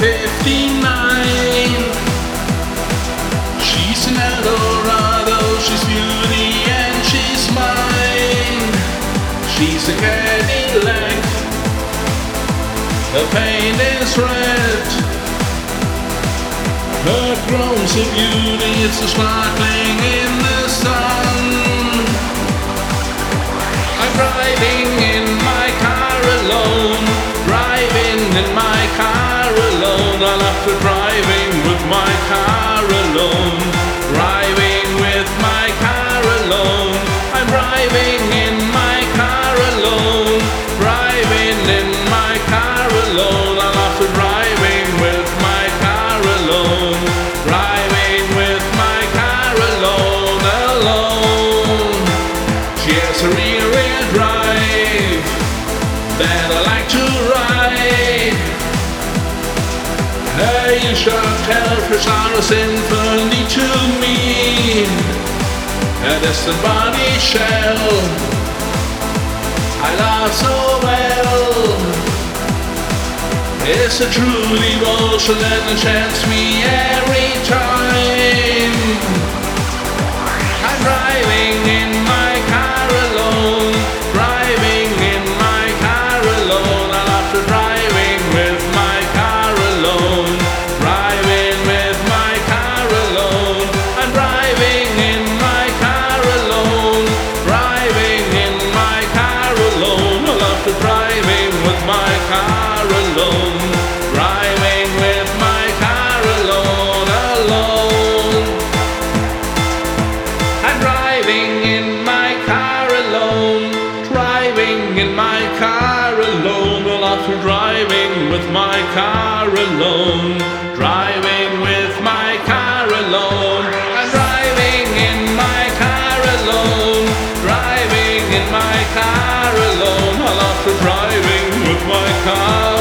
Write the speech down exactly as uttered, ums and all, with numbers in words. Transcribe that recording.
fifty-nine. She's an Eldorado, she's beauty and she's mine. She's a Cadillac, her paint is red. Her chrome's a beauty, it's a sparkling in the sun. I'm driving in my car alone, driving in my car alone. I love to driving with my car alone, driving with my car alone. I'm driving in my car alone, driving in my car alone. I love to driving with my car alone, driving with my car alone, alone. She has a rear wheel drive that I like to ride. Hey, you should tell Frisaro Symphony to me. A distant body shell I love so well. It's a true devotion that enchants me every time. I'm driving in my car alone, driving in my car alone. I love to driving with my car alone, driving with my car alone. I'm driving in my car alone, driving in my car alone. I love to driving with my car alone, driving with my car alone, alone. I'm driving in my car alone, driving in my car alone. I love to driving with my car alone, driving with my car alone. I'm driving in my car alone, driving in my car alone. I love to driving with my car